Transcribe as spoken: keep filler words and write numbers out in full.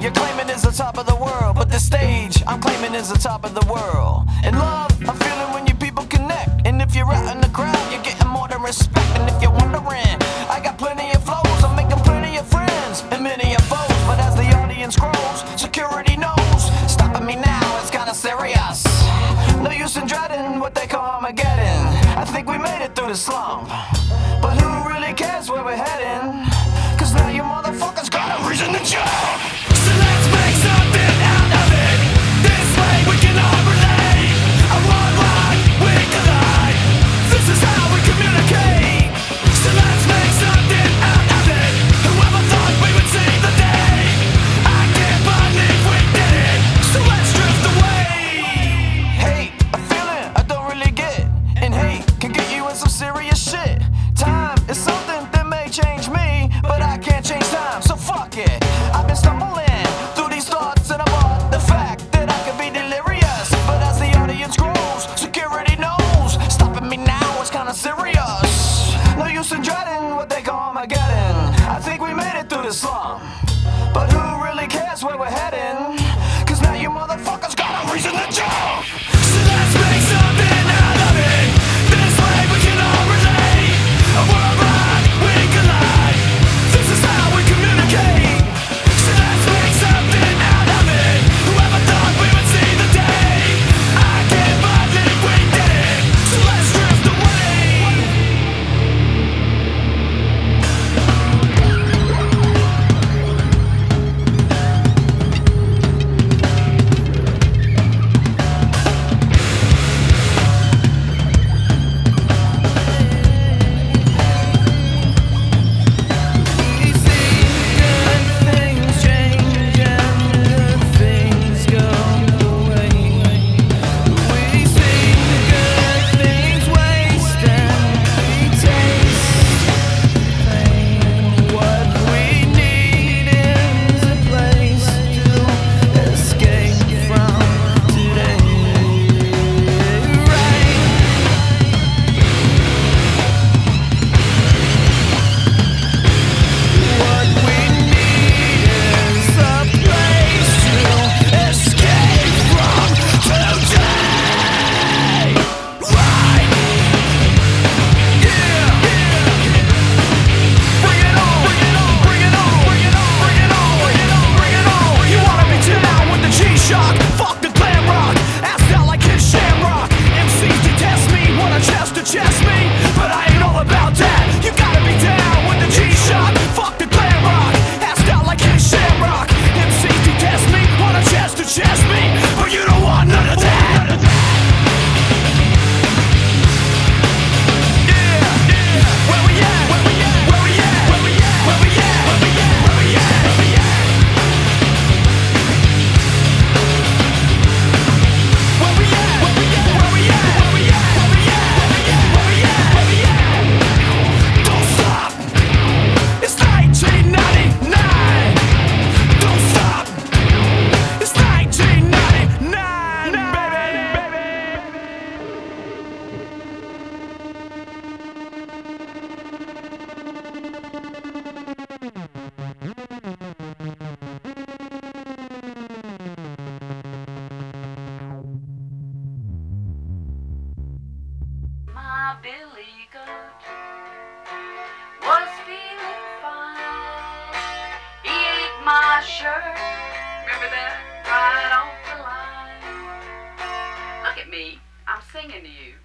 you're claiming is the top of the world, but the stage I'm claiming is the top of the world. And love, I'm feeling when you people connect. And if you're out in the crowd, you're getting more than respect. And if you're wondering, I got plenty of flows, I'm making plenty of friends and many of foes. But as the audience grows, security knows, stopping me now is kinda serious. No use in dreading what they call Armageddon. I think we made it through the slump, but who really cares where we're heading? Cause now you motherfuckers got a reason to jump. So let's make something out of it. This way we can all relate. A worldwide we collide. This is how we communicate. So let's make something out of it. Whoever thought we would see the day? I can't believe we did it. So let's drift away. Hate, a feeling I don't really get. And hate can get you in some serious shit. Time is something that may change me, but I can't change time, so fuck it. I've been stumbling through these thoughts and about the fact that I could be delirious. But as the audience grows, security knows, stopping me now is kinda serious. No use in dreading what they call Armageddon. I think we made it through the slum, but who really cares where we're heading? Cause now you motherfuckers got a reason to jump. So let's make something out of it. This way we can all relate. A worldwide we collide. This is how we communicate. So let's make something out of it. Whoever thought we would see the day? I can't believe we did it. So let's drift away. Chest me, but I ain't all about that. You gotta be down with the G-Shock. Fuck the glam rock, assed out like Kid Shamrock. M Cs detest me, want a chest to chest me, but you don't want none of that. Yeah, yeah. Where we at? Where we at? Where we at? Where we at? Where we at? Where we at? Where we at? Where we at? Where we at? Where we at? Where we at? Where we at? My Billy Goat was feeling fine. He ate my shirt, remember that? Right off the line. Look at me, I'm singing to you.